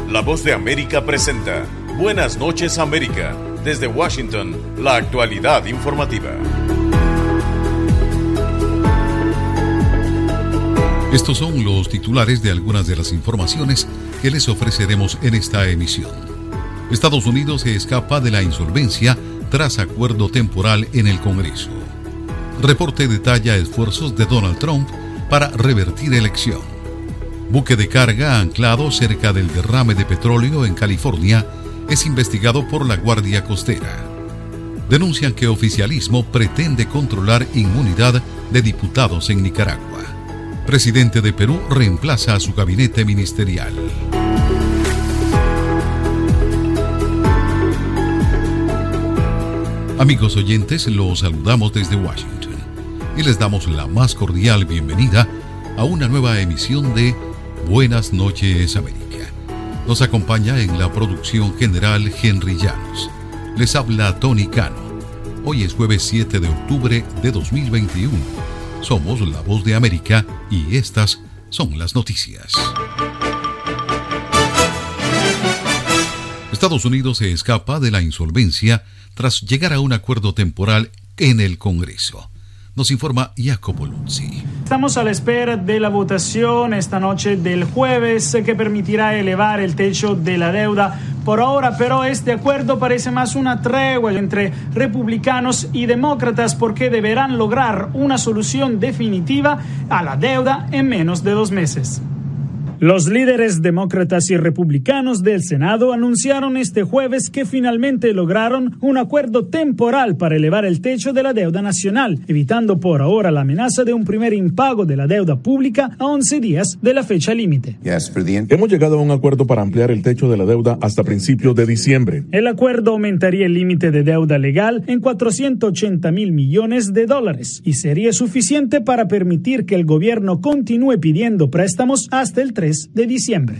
La Voz de América presenta Buenas noches América. Desde Washington, la actualidad informativa. Estos son los titulares de algunas de las informaciones que les ofreceremos en esta emisión. Estados Unidos se escapa de la insolvencia tras acuerdo temporal en el Congreso. Reporte detalla esfuerzos de Donald Trump para revertir elección. Buque de carga anclado cerca del derrame de petróleo en California es investigado por la Guardia Costera. Denuncian que oficialismo pretende controlar inmunidad de diputados en Nicaragua. Presidente de Perú reemplaza a su gabinete ministerial. Amigos oyentes, los saludamos desde Washington y les damos la más cordial bienvenida a una nueva emisión de Buenas noches América. Nos acompaña en la producción general Henry Llanos. Les habla Tony Cano. Hoy es jueves 7 de octubre de 2021. Somos La Voz de América y estas son las noticias. Estados Unidos se escapa de la insolvencia tras llegar a un acuerdo temporal en el Congreso. Nos informa Jacopo Luzzi. Estamos a la espera de la votación esta noche del jueves que permitirá elevar el techo de la deuda. Por ahora, pero este acuerdo parece más una tregua entre republicanos y demócratas porque deberán lograr una solución definitiva a la deuda en menos de 2 meses. Los líderes demócratas y republicanos del Senado anunciaron este jueves que finalmente lograron un acuerdo temporal para elevar el techo de la deuda nacional, evitando por ahora la amenaza de un primer impago de la deuda pública a 11 días de la fecha límite. Hemos llegado a un acuerdo para ampliar el techo de la deuda hasta principios de diciembre. El acuerdo aumentaría el límite de deuda legal en $480,000 millones y sería suficiente para permitir que el gobierno continúe pidiendo préstamos hasta el 3 de diciembre.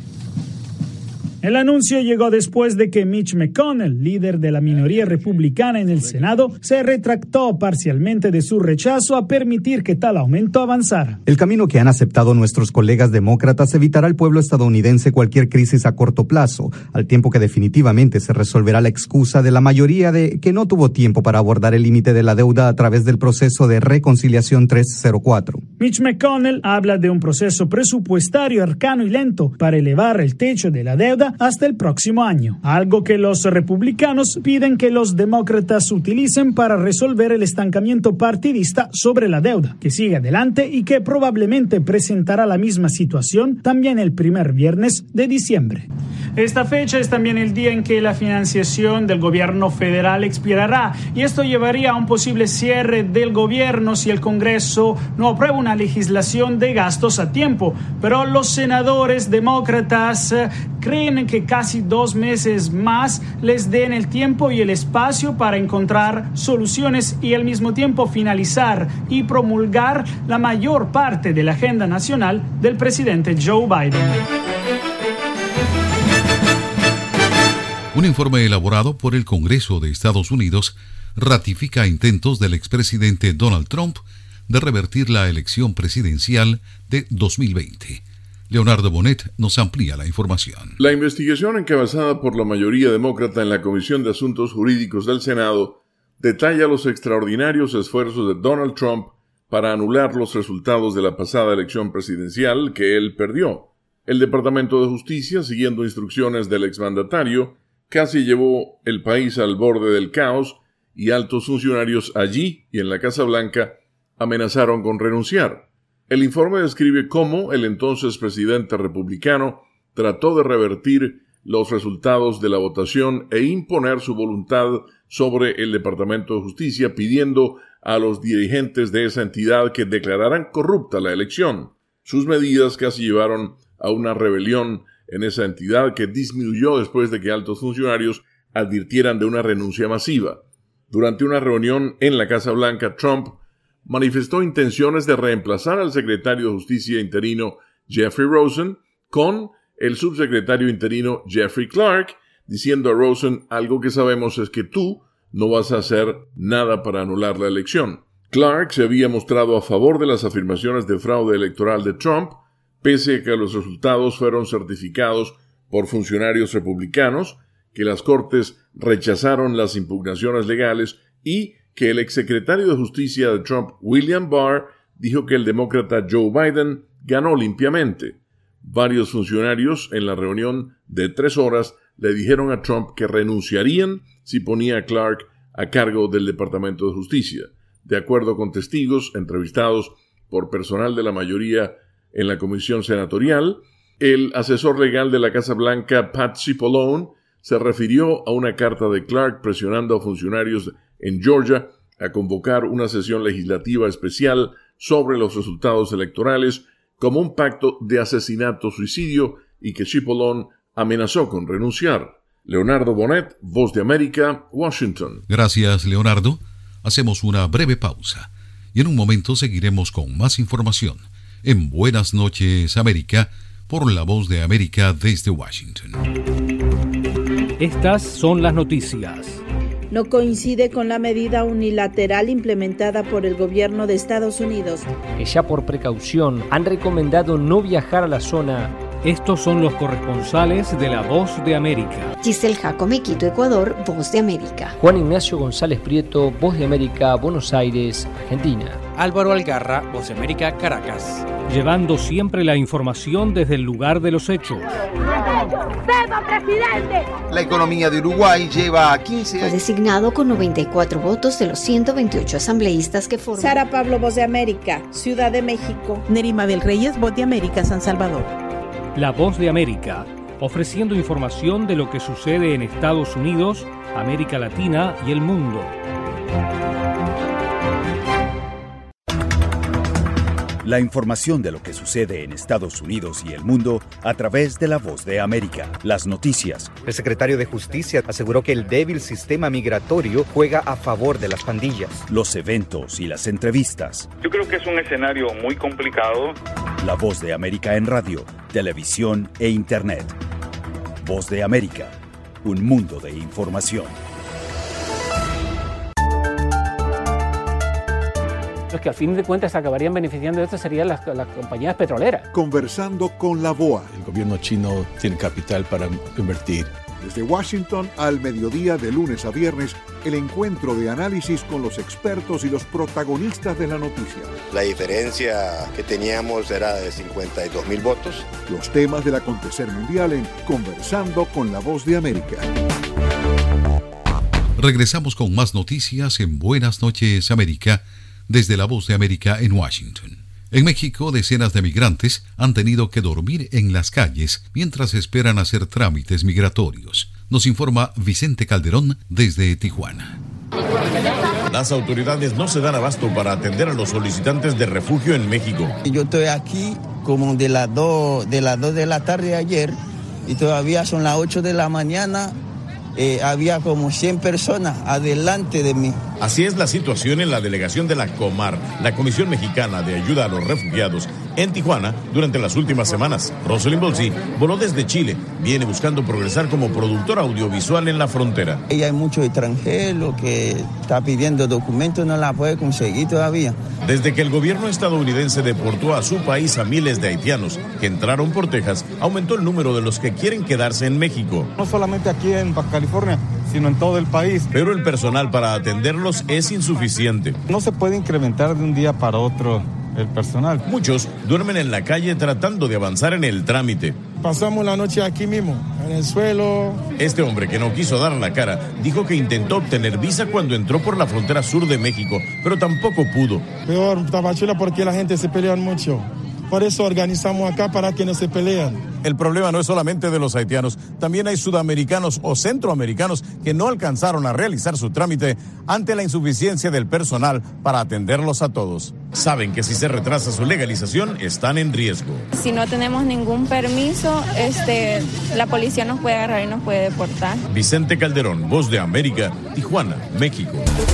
El anuncio llegó después de que Mitch McConnell, líder de la minoría republicana en el Senado, se retractó parcialmente de su rechazo a permitir que tal aumento avanzara. El camino que han aceptado nuestros colegas demócratas evitará al pueblo estadounidense cualquier crisis a corto plazo, al tiempo que definitivamente se resolverá la excusa de la mayoría de que no tuvo tiempo para abordar el límite de la deuda a través del proceso de reconciliación 304. Mitch McConnell habla de un proceso presupuestario arcano y lento para elevar el techo de la deuda hasta el próximo año, algo que los republicanos piden que los demócratas utilicen para resolver el estancamiento partidista sobre la deuda, que sigue adelante y que probablemente presentará la misma situación también el primer viernes de diciembre. Esta fecha es también el día en que la financiación del gobierno federal expirará y esto llevaría a un posible cierre del gobierno si el Congreso no aprueba una legislación de gastos a tiempo, pero los senadores demócratas creen que casi 2 meses más les den el tiempo y el espacio para encontrar soluciones y al mismo tiempo finalizar y promulgar la mayor parte de la agenda nacional del presidente Joe Biden. Un informe elaborado por el Congreso de Estados Unidos ratifica intentos del expresidente Donald Trump de revertir la elección presidencial de 2020. Leonardo Bonet nos amplía la información. La investigación encabezada por la mayoría demócrata en la Comisión de Asuntos Jurídicos del Senado detalla los extraordinarios esfuerzos de Donald Trump para anular los resultados de la pasada elección presidencial que él perdió. El Departamento de Justicia, siguiendo instrucciones del exmandatario, casi llevó el país al borde del caos y altos funcionarios allí y en la Casa Blanca amenazaron con renunciar. El informe describe cómo el entonces presidente republicano trató de revertir los resultados de la votación e imponer su voluntad sobre el Departamento de Justicia, pidiendo a los dirigentes de esa entidad que declararan corrupta la elección. Sus medidas casi llevaron a una rebelión en esa entidad que disminuyó después de que altos funcionarios advirtieran de una renuncia masiva. Durante una reunión en la Casa Blanca, Trump manifestó intenciones de reemplazar al secretario de Justicia interino Jeffrey Rosen con el subsecretario interino Jeffrey Clark, diciendo a Rosen: algo que sabemos es que tú no vas a hacer nada para anular la elección. Clark se había mostrado a favor de las afirmaciones de fraude electoral de Trump, pese a que los resultados fueron certificados por funcionarios republicanos, que las Cortes rechazaron las impugnaciones legales y que el exsecretario de Justicia de Trump, William Barr, dijo que el demócrata Joe Biden ganó limpiamente. Varios funcionarios en la reunión de 3 horas le dijeron a Trump que renunciarían si ponía a Clark a cargo del Departamento de Justicia. De acuerdo con testigos entrevistados por personal de la mayoría en la comisión senatorial, el asesor legal de la Casa Blanca, Pat Cipollone, se refirió a una carta de Clark presionando a funcionarios en Georgia a convocar una sesión legislativa especial sobre los resultados electorales como un pacto de asesinato-suicidio y que Cipollone amenazó con renunciar. Leonardo Bonet, Voz de América, Washington. Gracias, Leonardo. Hacemos una breve pausa y en un momento seguiremos con más información en Buenas noches, América, por la Voz de América desde Washington. Estas son las noticias. No coincide con la medida unilateral implementada por el gobierno de Estados Unidos, Que ya por precaución han recomendado no viajar a la zona. Estos son los corresponsales de la Voz de América. Giselle Jacome, Quito, Ecuador, Voz de América. Juan Ignacio González Prieto, Voz de América, Buenos Aires, Argentina. Álvaro Algarra, Voz de América, Caracas. Llevando siempre la información desde el lugar de los hechos. La economía de Uruguay lleva a 15 años. Fue designado con 94 votos de los 128 asambleístas que forman. Sara Pablo, Voz de América, Ciudad de México. Nerima Bel Reyes, Voz de América, San Salvador. La Voz de América, ofreciendo información de lo que sucede en Estados Unidos, América Latina y el mundo. La información de lo que sucede en Estados Unidos y el mundo a través de la Voz de América. Las noticias. El secretario de Justicia aseguró que el débil sistema migratorio juega a favor de las pandillas. Los eventos y las entrevistas. Yo creo que es un escenario muy complicado. La Voz de América en radio, televisión e internet. Voz de América, un mundo de información. Los que al fin de cuentas acabarían beneficiando de esto serían las compañías petroleras. Conversando con la BOA. El gobierno chino tiene capital para invertir. Desde Washington al mediodía de lunes a viernes, el encuentro de análisis con los expertos y los protagonistas de la noticia. La diferencia que teníamos era de 52,000 votos. Los temas del acontecer mundial en Conversando con la Voz de América. Regresamos con más noticias en Buenas noches, América, desde la Voz de América en Washington. En México, decenas de migrantes han tenido que dormir en las calles mientras esperan hacer trámites migratorios. Nos informa Vicente Calderón desde Tijuana. Las autoridades no se dan abasto para atender a los solicitantes de refugio en México. Yo estoy aquí como de las 2 de la tarde ayer y todavía son las 8 de la mañana. Había como 100 personas adelante de mí. Así es la situación en la delegación de la Comar, la Comisión Mexicana de Ayuda a los Refugiados, en Tijuana durante las últimas semanas. Rosalind Bolsi voló desde Chile, viene buscando progresar como productora audiovisual en la frontera. Ella hay muchos extranjeros que está pidiendo documentos, no la puede conseguir todavía. Desde que el gobierno estadounidense deportó a su país a miles de haitianos que entraron por Texas, aumentó el número de los que quieren quedarse en México. No solamente aquí en Baja California, sino en todo el país. Pero el personal para atenderlos es insuficiente. No se puede incrementar de un día para otro el personal. Muchos duermen en la calle tratando de avanzar en el trámite. Pasamos la noche aquí mismo, en el suelo. Este hombre, que no quiso dar la cara, dijo que intentó obtener visa cuando entró por la frontera sur de México, pero tampoco pudo. Peor, Tapachula, porque la gente se pelea mucho. Por eso organizamos acá para que no se peleen. El problema no es solamente de los haitianos, también hay sudamericanos o centroamericanos que no alcanzaron a realizar su trámite ante la insuficiencia del personal para atenderlos a todos. Saben que si se retrasa su legalización, están en riesgo. Si no tenemos ningún permiso, la policía nos puede agarrar y nos puede deportar. Vicente Calderón, Voz de América, Tijuana, México.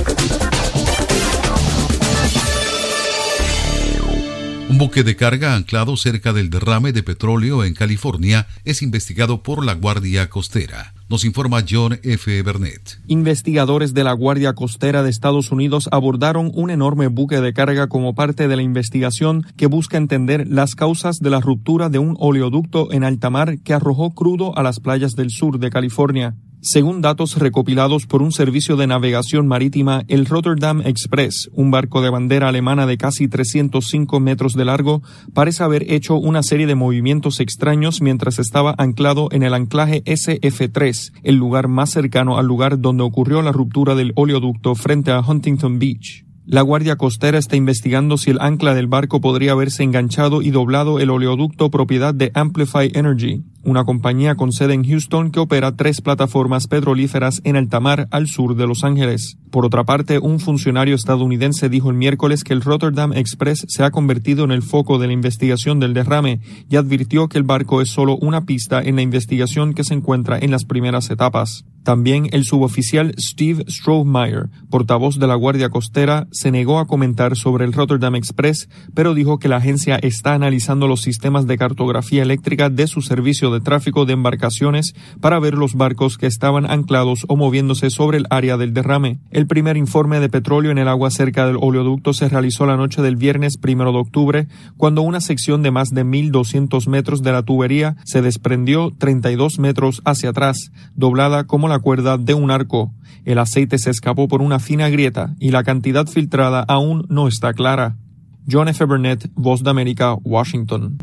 Un buque de carga anclado cerca del derrame de petróleo en California es investigado por la Guardia Costera. Nos informa John F. Burnett. Investigadores de la Guardia Costera de Estados Unidos abordaron un enorme buque de carga como parte de la investigación que busca entender las causas de la ruptura de un oleoducto en alta mar que arrojó crudo a las playas del sur de California. Según datos recopilados por un servicio de navegación marítima, el Rotterdam Express, un barco de bandera alemana de casi 305 metros de largo, parece haber hecho una serie de movimientos extraños mientras estaba anclado en el anclaje SF3, el lugar más cercano al lugar donde ocurrió la ruptura del oleoducto frente a Huntington Beach. La Guardia Costera está investigando si el ancla del barco podría haberse enganchado y doblado el oleoducto propiedad de Amplify Energy, una compañía con sede en Houston que opera 3 plataformas petrolíferas en alta mar al sur de Los Ángeles. Por otra parte, un funcionario estadounidense dijo el miércoles que el Rotterdam Express se ha convertido en el foco de la investigación del derrame y advirtió que el barco es solo una pista en la investigación que se encuentra en las primeras etapas. También el suboficial Steve Strohmeyer, portavoz de la Guardia Costera, se negó a comentar sobre el Rotterdam Express, pero dijo que la agencia está analizando los sistemas de cartografía eléctrica de su servicio de tráfico de embarcaciones para ver los barcos que estaban anclados o moviéndose sobre el área del derrame. El primer informe de petróleo en el agua cerca del oleoducto se realizó la noche del viernes 1 de octubre, cuando una sección de más de 1.200 metros de la tubería se desprendió 32 metros hacia atrás, doblada como la cuerda de un arco. El aceite se escapó por una fina grieta y la cantidad filtrada aún no está clara. John F. Burnett, Voz de América, Washington.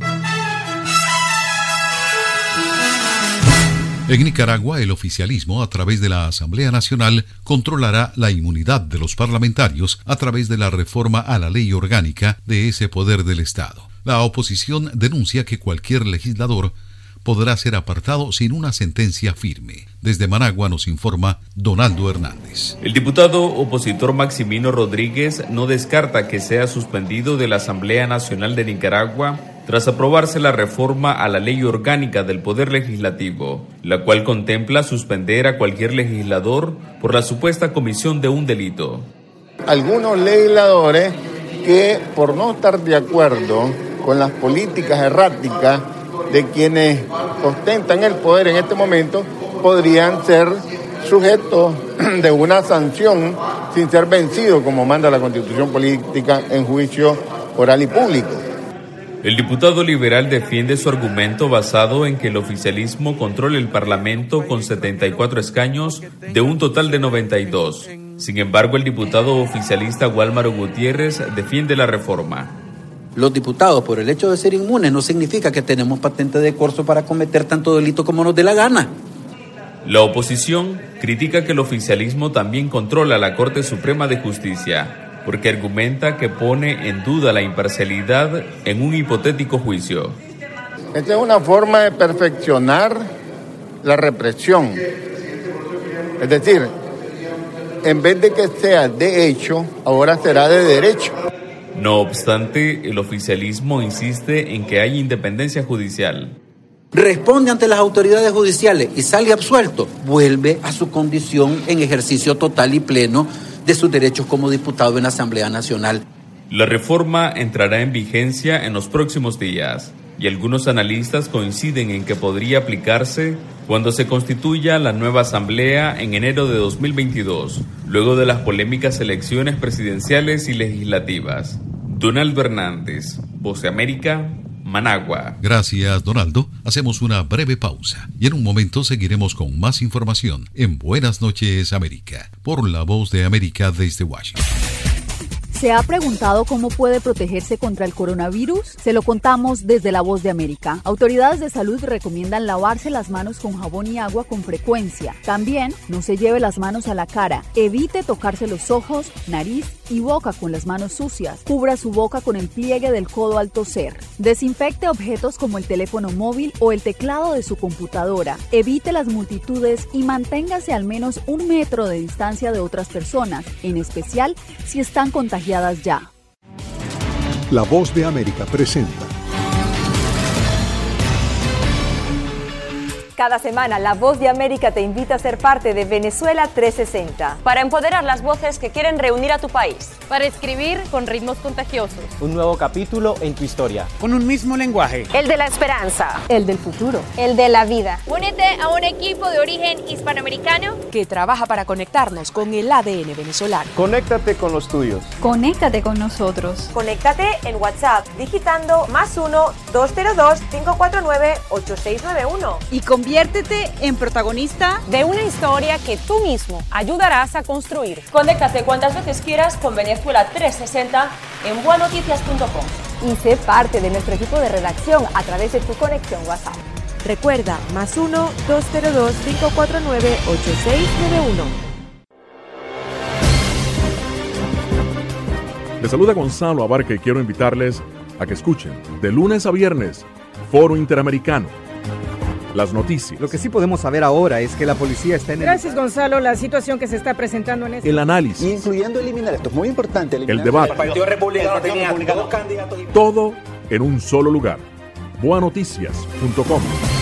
En Nicaragua, el oficialismo, a través de la Asamblea Nacional, controlará la inmunidad de los parlamentarios a través de la reforma a la ley orgánica de ese poder del Estado. La oposición denuncia que cualquier legislador podrá ser apartado sin una sentencia firme. Desde Managua nos informa Donaldo Hernández. El diputado opositor Maximino Rodríguez no descarta que sea suspendido de la Asamblea Nacional de Nicaragua tras aprobarse la reforma a la ley orgánica del Poder Legislativo, la cual contempla suspender a cualquier legislador por la supuesta comisión de un delito. Algunos legisladores que, por no estar de acuerdo con las políticas erráticas de quienes ostentan el poder en este momento, podrían ser sujetos de una sanción sin ser vencidos, como manda la Constitución Política, en juicio oral y público. El diputado liberal defiende su argumento basado en que el oficialismo controla el Parlamento con 74 escaños de un total de 92. Sin embargo, el diputado oficialista Wálmaro Gutiérrez defiende la reforma. Los diputados, por el hecho de ser inmunes, no significa que tenemos patente de corso para cometer tanto delito como nos dé la gana. La oposición critica que el oficialismo también controla la Corte Suprema de Justicia, porque argumenta que pone en duda la imparcialidad en un hipotético juicio. Esta es una forma de perfeccionar la represión. Es decir, en vez de que sea de hecho, ahora será de derecho. No obstante, el oficialismo insiste en que hay independencia judicial. Responde ante las autoridades judiciales y sale absuelto, vuelve a su condición en ejercicio total y pleno de sus derechos como diputado en la Asamblea Nacional. La reforma entrará en vigencia en los próximos días y algunos analistas coinciden en que podría aplicarse cuando se constituya la nueva Asamblea en enero de 2022, luego de las polémicas elecciones presidenciales y legislativas. Donaldo Hernández, Voz de América, Managua. Gracias, Donaldo. Hacemos una breve pausa y en un momento seguiremos con más información en Buenas noches, América, por la Voz de América desde Washington. ¿Se ha preguntado cómo puede protegerse contra el coronavirus? Se lo contamos desde La Voz de América. Autoridades de salud recomiendan lavarse las manos con jabón y agua con frecuencia. También no se lleve las manos a la cara. Evite tocarse los ojos, nariz y boca con las manos sucias. Cubra su boca con el pliegue del codo al toser. Desinfecte objetos como el teléfono móvil o el teclado de su computadora. Evite las multitudes y manténgase al menos 1 metro de distancia de otras personas, en especial si están contagiadas ya. La Voz de América presenta Cada semana, La Voz de América te invita a ser parte de Venezuela 360. Para empoderar las voces que quieren reunir a tu país. Para escribir con ritmos contagiosos. Un nuevo capítulo en tu historia. Con un mismo lenguaje. El de la esperanza. El del futuro. El de la vida. Únete a un equipo de origen hispanoamericano que trabaja para conectarnos con el ADN venezolano. Conéctate con los tuyos. Conéctate con nosotros. Conéctate en WhatsApp digitando +1-202-549-8691. Y conviértete en protagonista de una historia que tú mismo ayudarás a construir. Conéctate cuantas veces quieras con Venezuela 360 en buenoticias.com. Y sé parte de nuestro equipo de redacción a través de tu conexión WhatsApp. Recuerda, +1-202-549-8691. Les saluda Gonzalo Abarca y quiero invitarles a que escuchen de lunes a viernes Foro Interamericano. Las noticias. Lo que sí podemos saber ahora es que la policía está en el... Gracias, Gonzalo. La situación que se está presentando en este... El análisis. Incluyendo eliminar, esto es muy importante. El debate. El Partido Republicano tenía dos candidatos. Todo en un solo lugar. Buenoticias.com.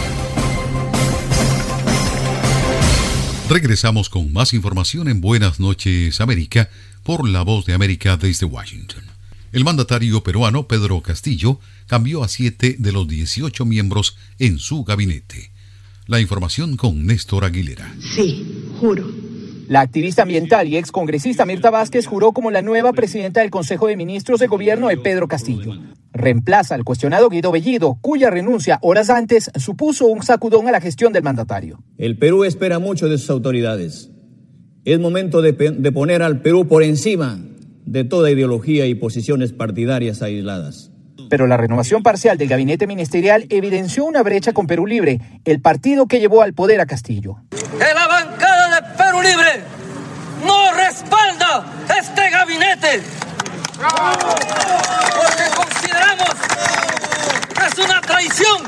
Regresamos con más información en Buenas noches, América, por La Voz de América desde Washington. El mandatario peruano Pedro Castillo cambió a 7 de los 18 miembros en su gabinete. La información con Néstor Aguilera. Sí, juro. La activista ambiental y excongresista Mirta Vázquez juró como la nueva presidenta del Consejo de Ministros de Gobierno de Pedro Castillo. Reemplaza al cuestionado Guido Bellido, cuya renuncia horas antes supuso un sacudón a la gestión del mandatario. El Perú espera mucho de sus autoridades. Es momento de poner al Perú por encima de toda ideología y posiciones partidarias aisladas. Pero la renovación parcial del gabinete ministerial evidenció una brecha con Perú Libre, el partido que llevó al poder a Castillo. Que la bancada de Perú Libre no respalda este gabinete. Porque consideramos que es una traición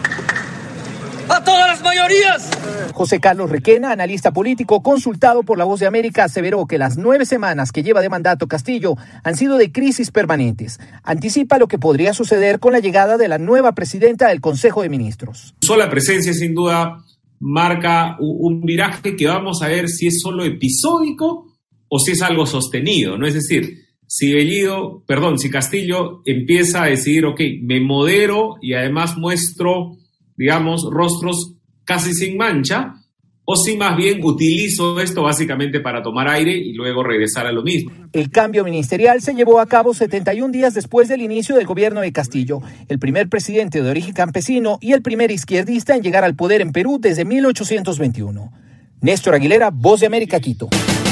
a todas las mayorías. José Carlos Requena, analista político consultado por La Voz de América, aseveró que las 9 semanas que lleva de mandato Castillo han sido de crisis permanentes. Anticipa lo que podría suceder con la llegada de la nueva presidenta del Consejo de Ministros. Su sola presencia sin duda marca un viraje que vamos a ver si es solo episódico o si es algo sostenido, ¿no? Es decir, si Castillo empieza a decidir, ok, me modero y además muestro, digamos, rostros casi sin mancha, o si más bien utilizo esto básicamente para tomar aire y luego regresar a lo mismo. El cambio ministerial se llevó a cabo 71 días después del inicio del gobierno de Castillo, el primer presidente de origen campesino y el primer izquierdista en llegar al poder en Perú desde 1821. Néstor Aguilera, Voz de América, Quito.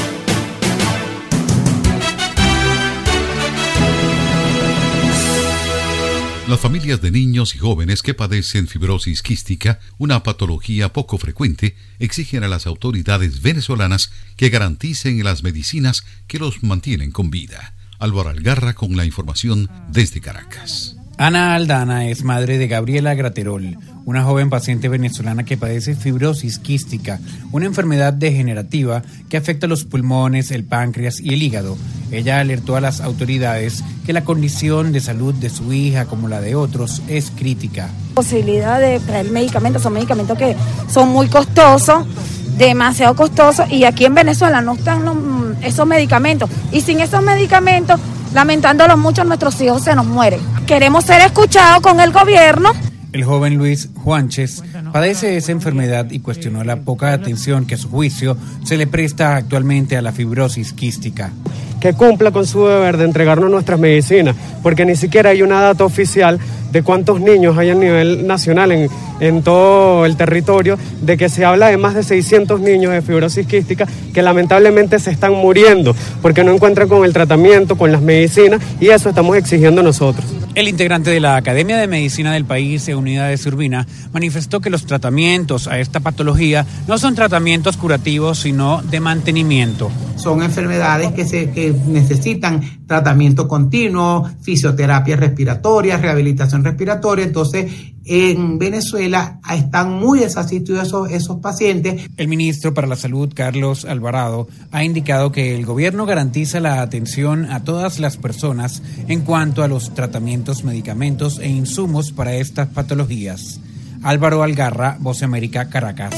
Las familias de niños y jóvenes que padecen fibrosis quística, una patología poco frecuente, exigen a las autoridades venezolanas que garanticen las medicinas que los mantienen con vida. Álvaro Algarra con la información desde Caracas. Ana Aldana es madre de Gabriela Graterol, una joven paciente venezolana que padece fibrosis quística, una enfermedad degenerativa que afecta los pulmones, el páncreas y el hígado. Ella alertó a las autoridades que la condición de salud de su hija, como la de otros, es crítica. Posibilidad de traer medicamentos, son medicamentos que son muy costosos, demasiado costosos, y aquí en Venezuela no están esos medicamentos, y sin esos medicamentos, lamentándolo mucho, nuestros hijos se nos mueren. Queremos ser escuchados con el gobierno. El joven Luis Juanches padece esa enfermedad y cuestionó la poca atención que a su juicio se le presta actualmente a la fibrosis quística. Que cumpla con su deber de entregarnos nuestras medicinas, porque ni siquiera hay una data oficial de cuántos niños hay a nivel nacional en todo el territorio, de que se habla de más de 600 niños de fibrosis quística que lamentablemente se están muriendo porque no encuentran con el tratamiento, con las medicinas, y eso estamos exigiendo nosotros. El integrante de la Academia de Medicina del país, Unidades Urbina, manifestó que los tratamientos a esta patología no son tratamientos curativos, sino de mantenimiento. Son enfermedades que necesitan tratamiento continuo, fisioterapia respiratoria, rehabilitación respiratoria. Entonces, en Venezuela están muy desasistidos esos pacientes. El ministro para la Salud, Carlos Alvarado, ha indicado que el gobierno garantiza la atención a todas las personas en cuanto a los tratamientos, medicamentos e insumos para estas patologías. Álvaro Algarra, Voz de América, Caracas.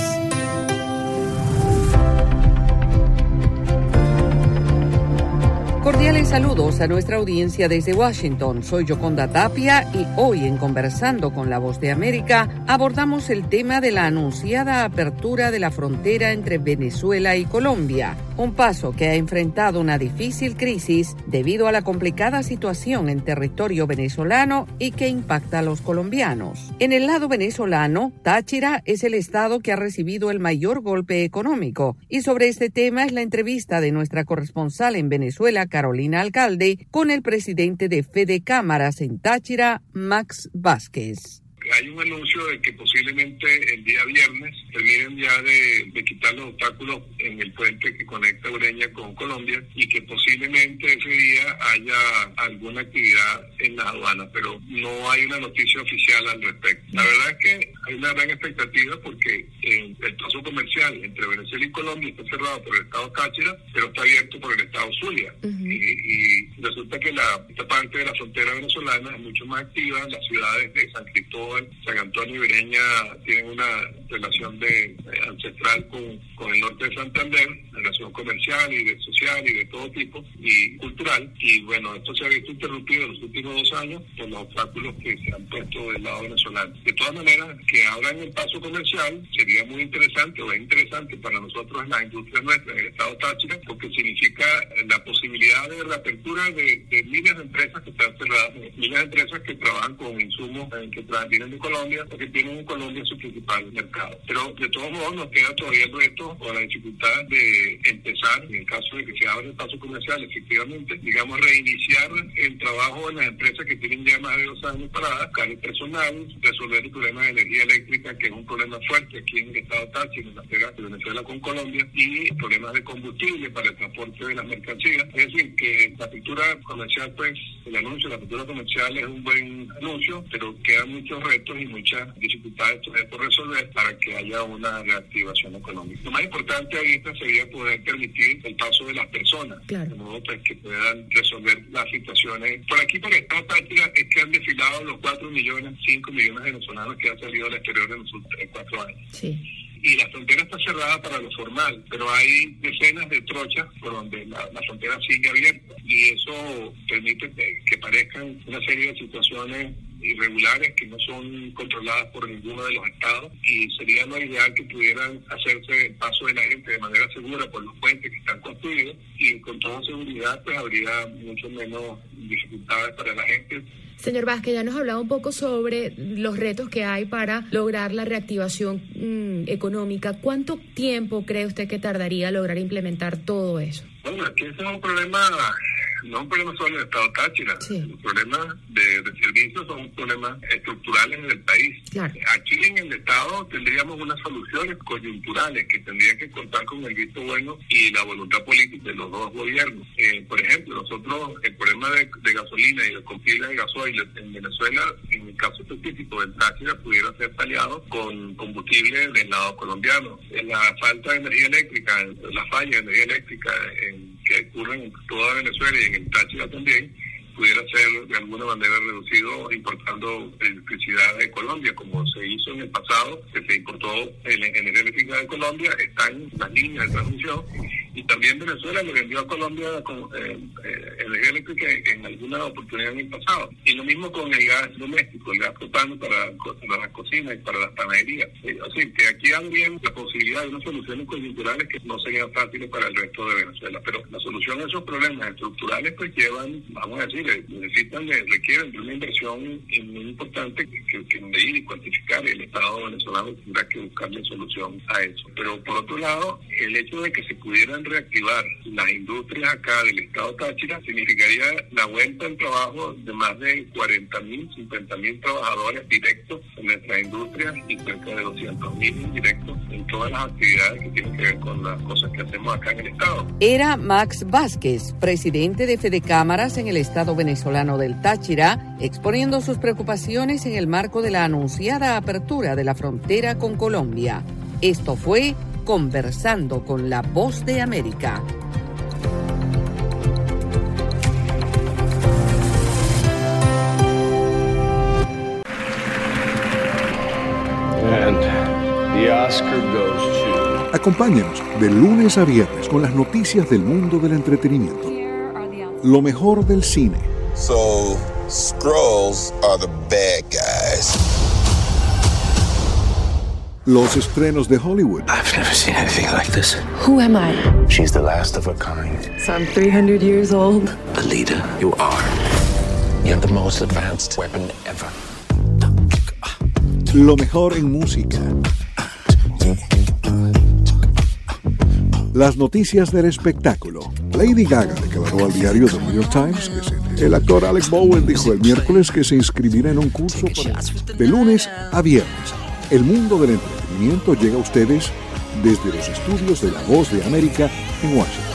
Cordiales saludos a nuestra audiencia desde Washington. Soy Yoconda Tapia y hoy en Conversando con la Voz de América abordamos el tema de la anunciada apertura de la frontera entre Venezuela y Colombia. Un paso que ha enfrentado una difícil crisis debido a la complicada situación en territorio venezolano y que impacta a los colombianos. En el lado venezolano, Táchira es el estado que ha recibido el mayor golpe económico. Y sobre este tema es la entrevista de nuestra corresponsal en Venezuela, Carolina Alcalde, con el presidente de Fede Cámaras en Táchira, Max Vázquez. Hay un anuncio de que posiblemente el día viernes terminen ya de quitar los obstáculos en el puente que conecta Ureña con Colombia y que posiblemente ese día haya alguna actividad en las aduanas, pero no hay una noticia oficial al respecto. La verdad es que hay una gran expectativa porque el paso comercial entre Venezuela y Colombia está cerrado por el estado Táchira, pero está abierto por el estado Zulia. Y resulta que esta parte de la frontera venezolana es mucho más activa. Las ciudades de San Cristóbal, San Antonio y Ureña tienen una relación ancestral con el norte de Santander, relación comercial y social y de todo tipo y cultural. Y bueno, esto se ha visto interrumpido en los últimos 2 años por los obstáculos que se han puesto del lado venezolano. De todas maneras, que abran el paso comercial sería muy interesante o es interesante para nosotros en la industria nuestra, en el estado Táchira, porque significa la posibilidad de reapertura de miles de empresas que están cerradas, miles de empresas que trabajan con insumos que vienen de Colombia, porque tienen en Colombia su principal mercado. Pero de todos modos nos queda todavía el reto o la dificultad de empezar, en el caso de que se abra el paso comercial, efectivamente, digamos, reiniciar el trabajo en las empresas que tienen ya más de 2 años paradas, buscar el personal, resolver el problema de energía eléctrica, que es un problema fuerte aquí en el estado Táchira, en la frontera de Venezuela con Colombia, y problemas de combustible para el transporte de las mercancías. Es decir, que la apertura comercial, pues, el anuncio de la apertura comercial es un buen anuncio, pero quedan muchos retos y muchas dificultades todavía por resolver para que haya una reactivación económica. Lo más importante ahorita sería poder permitir el paso de las personas, de modo pues, que puedan resolver las situaciones. Por aquí, por el estado Táchira, es que han desfilado los 4 millones, 5 millones de venezolanos que han salido al exterior en los últimos 4 años. Sí. Y la frontera está cerrada para lo formal, pero hay decenas de trochas por donde la frontera sigue abierta y eso permite que parezcan una serie de situaciones irregulares que no son controladas por ninguno de los estados y sería lo ideal que pudieran hacerse el paso de la gente de manera segura por los puentes que están construidos y con toda seguridad pues habría mucho menos dificultades para la gente. Señor Vázquez, ya nos hablaba un poco sobre los retos que hay para lograr la reactivación económica. ¿Cuánto tiempo cree usted que tardaría lograr implementar todo eso? Bueno, aquí ese es un problema, no es un problema solo del estado Táchira. Sí. Los problemas de servicios son problemas estructurales en el país. Claro. Aquí en el estado tendríamos unas soluciones coyunturales que tendrían que contar con el visto bueno y la voluntad política de los dos gobiernos. Por ejemplo, nosotros el problema de gasolina y de combustible de gasoil en Venezuela, en el caso específico del Táchira, pudiera ser aliado con combustible del lado colombiano. La falta de energía eléctrica, la falla de energía eléctrica que ocurren en toda Venezuela y en el Táchira también, pudiera ser de alguna manera reducido importando electricidad de Colombia, como se hizo en el pasado, que se importó energía eléctrica de Colombia, están las líneas de transmisión, y también Venezuela le vendió a Colombia con energía eléctrica en alguna oportunidad en el pasado. Y lo mismo con el gas doméstico, el gas propano para las cocinas y para las panaderías. Así que aquí habría la posibilidad de unas soluciones coyunturales que no serían fáciles para el resto de Venezuela. Pero la solución a esos problemas estructurales pues llevan, vamos a decir, requieren de una inversión muy importante que medir y cuantificar. El Estado venezolano tendrá que buscarle solución a eso. Pero por otro lado, el hecho de que se pudieran reactivar las industrias acá del estado Táchira significaría la vuelta al trabajo de más de 40.000, 50.000 trabajadores directos en nuestras industrias y cerca de 200.000 indirectos en todas las actividades que tienen que ver con las cosas que hacemos acá en el estado. Era Max Vázquez, presidente de Fede Cámaras en el estado venezolano del Táchira, exponiendo sus preocupaciones en el marco de la anunciada apertura de la frontera con Colombia. Esto fue Conversando con la Voz de América. the Oscar goes to... Acompáñenos de lunes a viernes con las noticias del mundo del entretenimiento. Lo mejor del cine. So, Skrulls are the bad guys. Los estrenos de Hollywood. I've never seen anything like this. Who am I? She's the last of her kind. So I'm 300 years old. Alita, you are. You have the most advanced weapon ever. Lo mejor en música. Las noticias del espectáculo. Lady Gaga declaró al diario The New York Times que el actor Alec Baldwin dijo el miércoles que se inscribirá en un curso de lunes a viernes. El mundo del entretenimiento llega a ustedes desde los estudios de La Voz de América en Washington.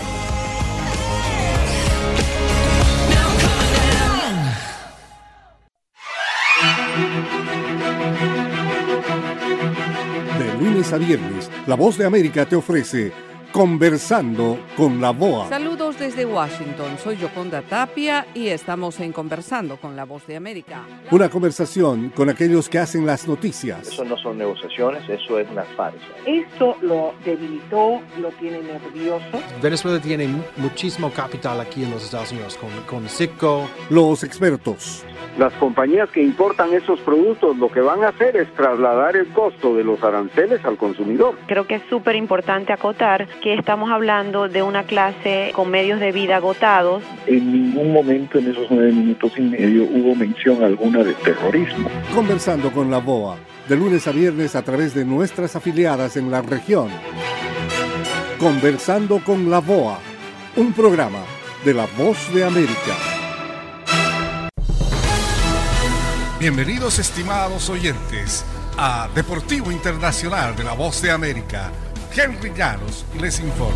De lunes a viernes, La Voz de América te ofrece Conversando con la BOA. Saludos desde Washington, soy Yoconda Tapia y estamos en Conversando con la Voz de América. Una conversación con aquellos que hacen las noticias. Eso no son negociaciones, eso es una farsa. Esto lo debilitó, lo tiene nervioso. Venezuela tiene muchísimo capital aquí en los Estados Unidos, con Citgo. Los expertos. Las compañías que importan esos productos lo que van a hacer es trasladar el costo de los aranceles al consumidor. Creo que es súper importante acotar que estamos hablando de una clase con medios de vida agotados. En ningún momento en esos 9 minutos y medio hubo mención alguna de terrorismo. Conversando con la BOA, de lunes a viernes a través de nuestras afiliadas en la región. Conversando con la BOA, un programa de La Voz de América. Bienvenidos, estimados oyentes, a Deportivo Internacional de La Voz de América. Henry Llanos les informa.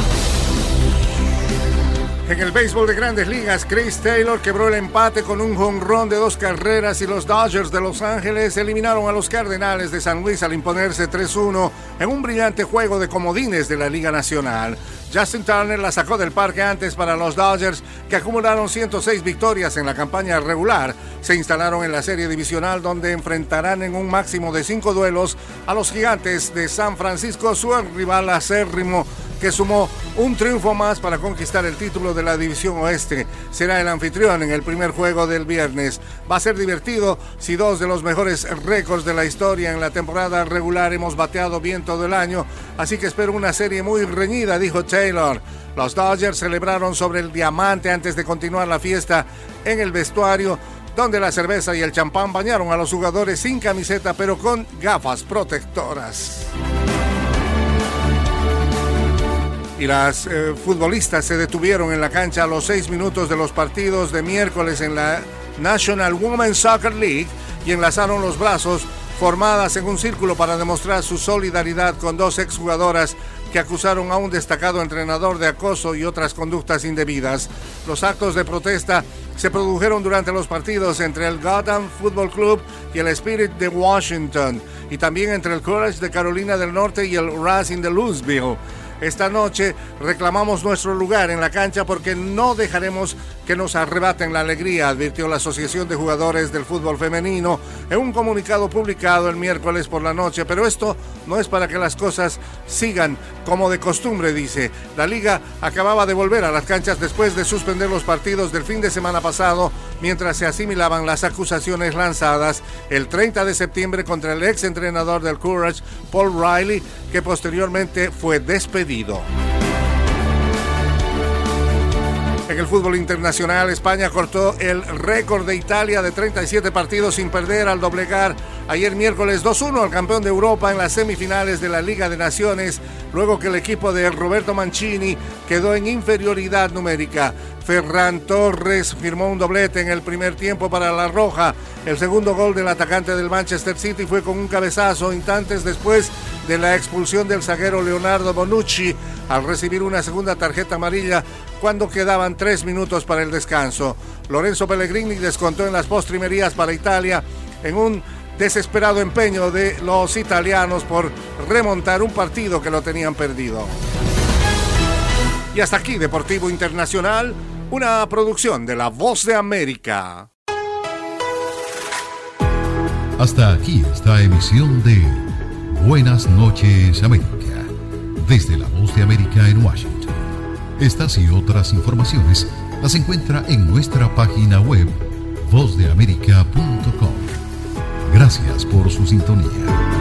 En el béisbol de Grandes Ligas, Chris Taylor quebró el empate con un jonrón de 2 carreras y los Dodgers de Los Ángeles eliminaron a los Cardenales de San Luis al imponerse 3-1 en un brillante juego de comodines de la Liga Nacional. Justin Turner la sacó del parque antes para los Dodgers, que acumularon 106 victorias en la campaña regular. Se instalaron en la serie divisional, donde enfrentarán en un máximo de 5 duelos a los Gigantes de San Francisco, su rival acérrimo, que sumó un triunfo más para conquistar el título de la División Oeste. Será el anfitrión en el primer juego del viernes. Va a ser divertido si 2 de los mejores récords de la historia en la temporada regular hemos bateado bien todo el año, así que espero una serie muy reñida, dijo Taylor. Los Dodgers celebraron sobre el diamante antes de continuar la fiesta en el vestuario, donde la cerveza y el champán bañaron a los jugadores sin camiseta pero con gafas protectoras. Y las futbolistas se detuvieron en la cancha a los 6 minutos de los partidos de miércoles en la National Women's Soccer League y enlazaron los brazos, formadas en un círculo para demostrar su solidaridad con 2 exjugadoras que acusaron a un destacado entrenador de acoso y otras conductas indebidas. Los actos de protesta se produjeron durante los partidos entre el Gotham Football Club y el Spirit de Washington, y también entre el Courage de Carolina del Norte y el Racing de Louisville. Esta noche reclamamos nuestro lugar en la cancha porque no dejaremos que nos arrebaten la alegría, advirtió la Asociación de Jugadores del Fútbol Femenino en un comunicado publicado el miércoles por la noche. Pero esto no es para que las cosas sigan como de costumbre, dice. La liga acababa de volver a las canchas después de suspender los partidos del fin de semana pasado, mientras se asimilaban las acusaciones lanzadas el 30 de septiembre contra el ex entrenador del Courage, Paul Riley, que posteriormente fue despedido. En el fútbol internacional, España cortó el récord de Italia de 37 partidos sin perder al doblegar ayer miércoles 2-1 al campeón de Europa en las semifinales de la Liga de Naciones, luego que el equipo de Roberto Mancini quedó en inferioridad numérica. Ferran Torres firmó un doblete en el primer tiempo para la Roja. El segundo gol del atacante del Manchester City fue con un cabezazo instantes después de la expulsión del zaguero Leonardo Bonucci al recibir una segunda tarjeta amarilla cuando quedaban 3 minutos para el descanso. Lorenzo Pellegrini descontó en las postrimerías para Italia en un desesperado empeño de los italianos por remontar un partido que lo tenían perdido. Y hasta aquí Deportivo Internacional, una producción de La Voz de América. Hasta aquí esta emisión de Buenas noches, América. Desde la Voz de América en Washington. Estas y otras informaciones las encuentra en nuestra página web vozdeamerica.com. Gracias por su sintonía.